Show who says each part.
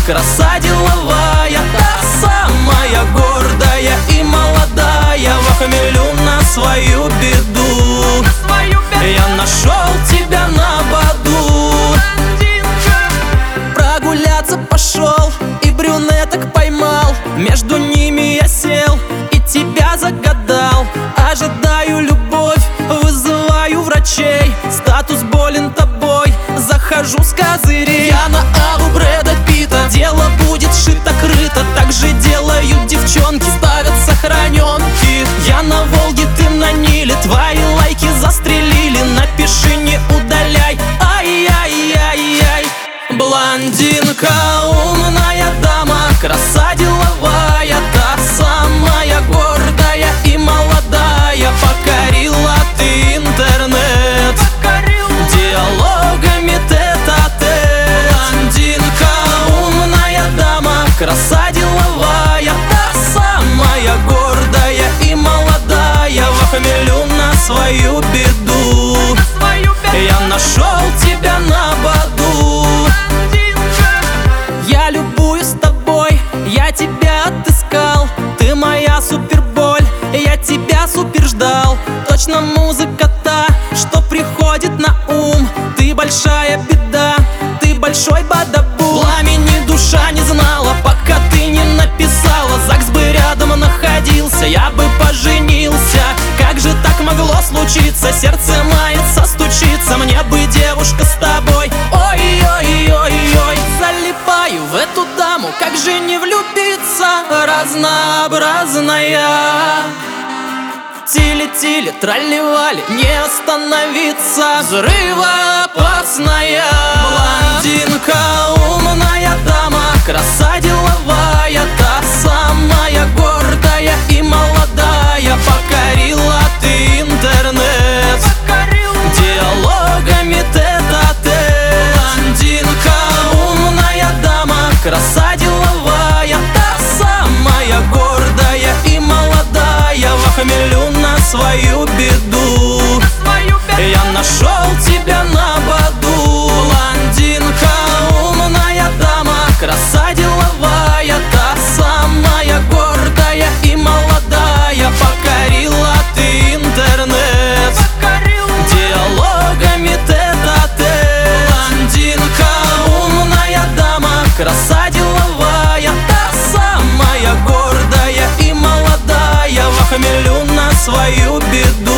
Speaker 1: краса деловая, та самая гордая и молодая, во хмелю на свою беду. Я нашел тебя на боду. Прогуляться пошел и брюнеток поймал, между ними я сел и тебя загадал. Ожидаю любовь, вызываю врачей, статус болен тобой, захожу с козырей. Я на Аллу Брэда Питта, дело будет шито-крыто, так же делают девчонки, ставят сохраненки. Я на Волге, ты на Ниле, твои лайки застрелили, напиши, не удаляй. Ай-яй-яй-яй. Блондинка, умная дама, краса деловая, та самая гордая и молодая, покорила ты интернет диалогами тет-а-тет. Блондинка, умная дама, краса деловая, та самая гордая и молодая, во хмелю на свою беду. Я нашел тебя на боду. Я любуюсь тобой, я тебя отыскал, ты моя суперболь, я тебя супер ждал. Точно музыка та, что приходит на ум, ты большая беда, ты большой бадабум. Пламени душа не знала, пока ты не написала, ЗАГС бы рядом находился, я бы поженился. Как же так могло случиться, сердце мается, стучится, мне бы девушка с тобой. Ой-ой-ой-ой, залипаю в эту даму, как же не влюбиться, разнообразная. Тили-тили, тролливали, не остановиться, взрывоопасная. Блондинка, умная дама, краса деловая, та самая гордая и молодая, покорила ты интернет диалогами тет-а-тет. Блондинка, умная дама, краса деловая, та самая гордая и молодая, во хмелю на свою беду. Я нашел тебя на боду. Блондинка, умная дама, краса деловая, та самая гордая и молодая, покорила ты интернет диалогами тет-а-тет. Блондинка, умная дама, краса деловая, та самая гордая и молодая, во хмелю на свою беду.